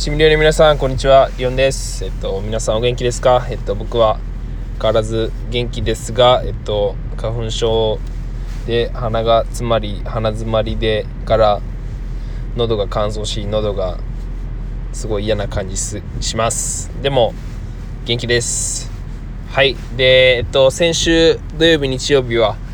チームリオの皆さんこんにちは、リオンです。皆さんお元気ですか？僕は変わらず元気ですが、花粉症で鼻詰まりでから喉が乾燥し、喉がすごい嫌な感じします。でも元気です。はい。で、先週土曜日日曜日は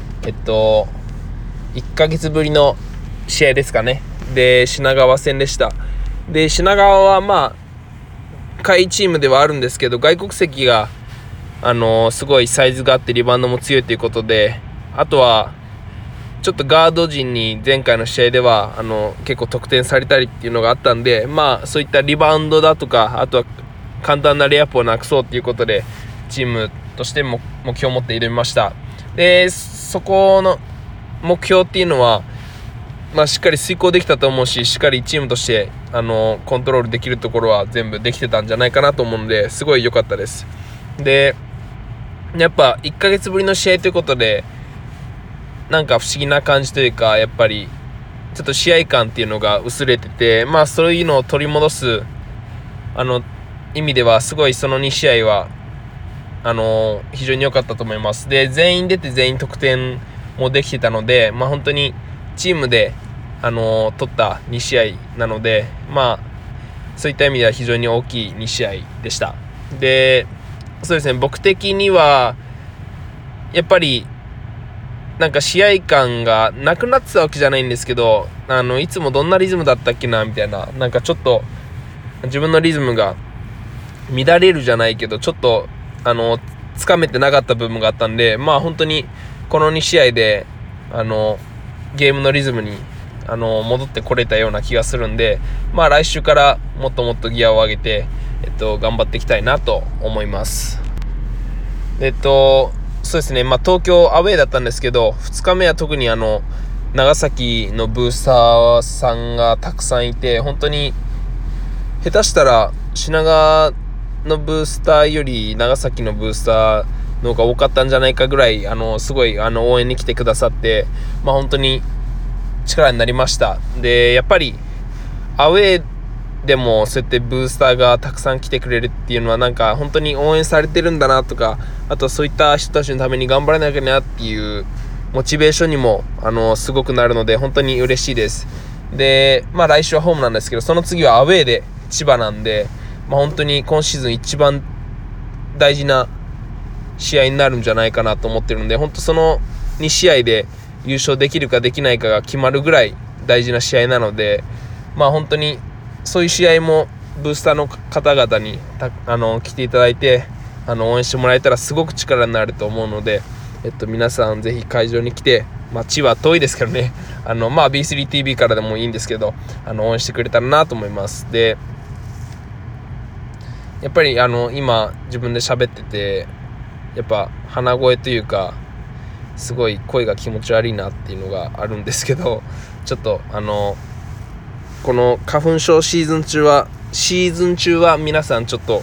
1ヶ月ぶりの試合ですかね。で、品川戦でした。で、品川は下位チームではあるんですけど、外国籍がすごいサイズがあってリバウンドも強いということで、あとはちょっとガード陣に前回の試合では結構得点されたりっていうのがあったんで、そういったリバウンドだとか、あとは簡単なレイアップをなくそうということでチームとしても目標を持って挑みました。で、そこの目標っていうのはしっかり遂行できたと思うし、しっかりチームとしてコントロールできるところは全部できてたんじゃないかなと思うので、すごい良かったです。で、やっぱ1ヶ月ぶりの試合ということでなんか不思議な感じというか、やっぱりちょっと試合感っていうのが薄れてて、そういうのを取り戻す意味ではすごいその2試合は非常に良かったと思います。で、全員出て全員得点もできてたので、本当にチームで取った2試合なので、そういった意味では非常に大きい2試合でした。で、そうですね、僕的にはやっぱりなんか試合感がなくなってたわけじゃないんですけど、いつもどんなリズムだったっけなみたいな、なんかちょっと自分のリズムが乱れるじゃないけど、ちょっとつかめてなかった部分があったんで、本当にこの2試合でゲームのリズムに戻ってこれたような気がするんで、来週からもっともっとギアを上げて頑張っていきたいなと思います。そうですね、東京アウェーだったんですけど、2日目は特に長崎のブースターさんがたくさんいて、本当に下手したら品川のブースターより長崎のブースターの方が多かったんじゃないかぐらいすごい応援に来てくださって、本当に力になりました。で、やっぱりアウェーでもそうやってブースターがたくさん来てくれるっていうのは、なんか本当に応援されてるんだなとか、あとそういった人たちのために頑張らなきゃなっていうモチベーションにもすごくなるので、本当に嬉しいです。で、来週はホームなんですけど、その次はアウェーで千葉なんで、本当に今シーズン一番大事な試合になるんじゃないかなと思ってるので、本当その2試合で優勝できるかできないかが決まるぐらい大事な試合なので、本当にそういう試合もブースターの方々に来ていただいて応援してもらえたらすごく力になると思うので、皆さんぜひ会場に来て、千葉遠いですけどね、B3TV からでもいいんですけど応援してくれたらなと思います。で、やっぱり今自分で喋ってて、やっぱ鼻声というかすごい声が気持ち悪いなっていうのがあるんですけど、ちょっとこの花粉症シーズン中は皆さんちょっと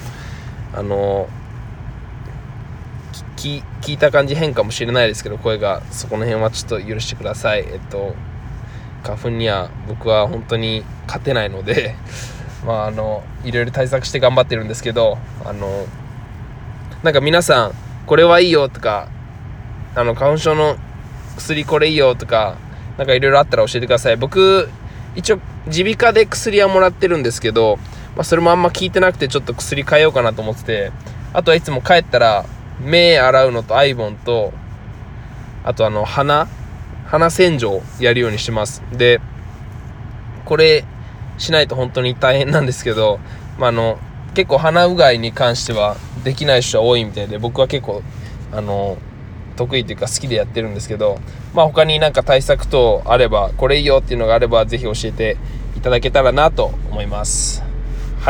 聞いた感じ変かもしれないですけど、声がそこの辺はちょっと許してください。花粉には僕は本当に勝てないのでいろいろ対策して頑張ってるんですけど、なんか皆さんこれはいいよとか花粉症の薬これいいよとか、なんかいろいろあったら教えてください。僕一応耳鼻科で薬はもらってるんですけど、それもあんま効いてなくてちょっと薬変えようかなと思ってて、あとはいつも帰ったら目洗うのとアイボンと、あと鼻洗浄やるようにしてます。で、これしないと本当に大変なんですけど、結構鼻うがいに関してはできない人は多いみたいで、僕は結構得意というか好きでやってるんですけど、他になんか対策等あれば、これいいよっていうのがあればぜひ教えていただけたらなと思います。はい。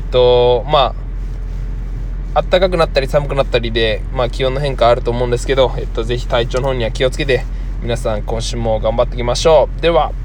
暖かくなったり寒くなったりで、気温の変化あると思うんですけど、ぜひ体調の方には気をつけて皆さん今週も頑張っていきましょう。では。